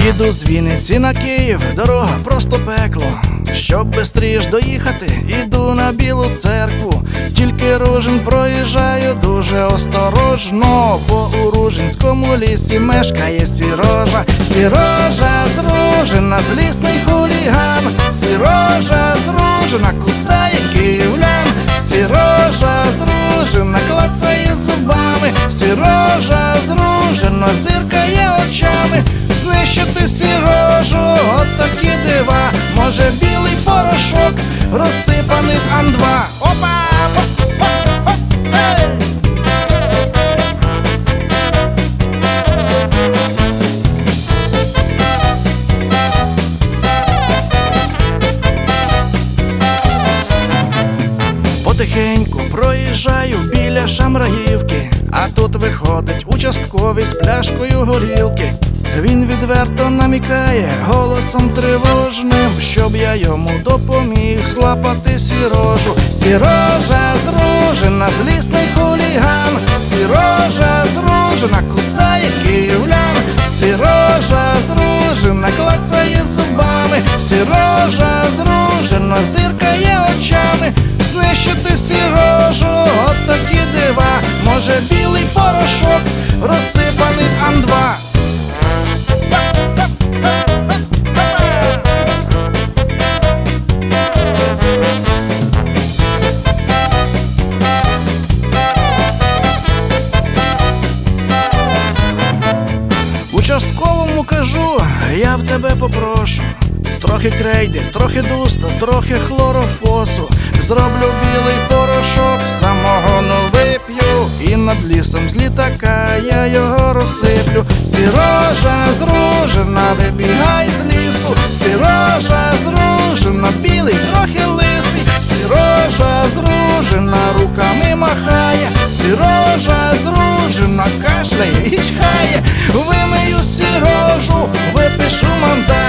Їду з Вінниці на Київ, дорога просто пекло. Щоб бистріш доїхати, іду на Білу церкву. Тільки Ружин проїжджаю дуже осторожно, бо у Ружинському лісі мешкає Сірожа. Сірожа з Ружина, злісний хуліган. Сірожа з Ружина кусає київлян. Сірожа з Ружина клацає зубами. Сірожа з Ружина зиркає очами. Знищити Сірожу, от такі дива. Може білий порошок, розсипаний з Ан-2. Опа! Потихеньку проїжджаю біля Шамрагівки, а тут виходить участковий з пляшкою горілки. Він відверто намікає голосом тривожним, щоб я йому допоміг злапати Сірожу. Сірожа з Ружина, злісний хуліган. Сірожа з Ружина кусає київлян. Сірожа з Ружина клацає зубами. Сірожа з Ружина зиркає очами. Знищити Сірожу, от такі дива. Може білий порошок, розсипаний з Ан-2. Участковому кажу, я в тебе попрошу трохи крейди, трохи дуста, трохи хлорофосу. Зроблю білий порошок, самогону вип'ю, і над лісом з літака я його розсиплю. Сірожа з Ружина, вибігай з лісу. Сірожа з Ружина, білий, трохи лисий. Сірожа з Ружина руками махає. Сірожа з Ружина кашляє і чхає. Вимию Сірожу, випишу мандат.